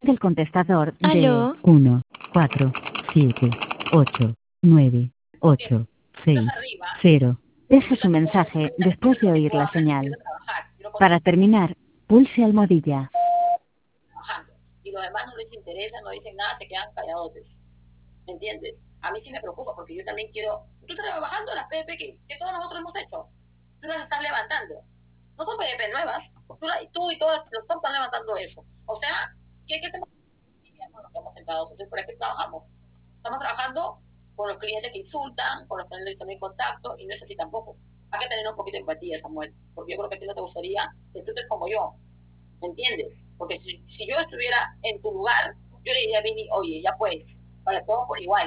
del contestador de Aló. 1, 4, 7, 8, 9, 8, 6, 0. Deje su mensaje después de oír la señal. Para terminar, pulse almohadilla. Trabajando. Y los demás no les interesa, no dicen nada, se quedan callados. ¿Me entiendes? A mí sí me preocupa porque yo también quiero... Tú estás trabajando las PDP que todos nosotros hemos hecho. Tú las estás levantando. No son PDP nuevas. Tú y todos los top están levantando eso. O sea, ¿qué hacemos? Bueno, estamos sentados. Entonces, ¿por qué trabajamos? Estamos trabajando con los clientes que insultan, con los que no necesitan en contacto, y no es así tampoco. Hay que tener un poquito de empatía, Samuel, porque yo creo que a ti no te gustaría que tú estés como yo, ¿me entiendes? Porque si yo estuviera en tu lugar, yo le diría a Vini, oye, ya pues, para todos por igual.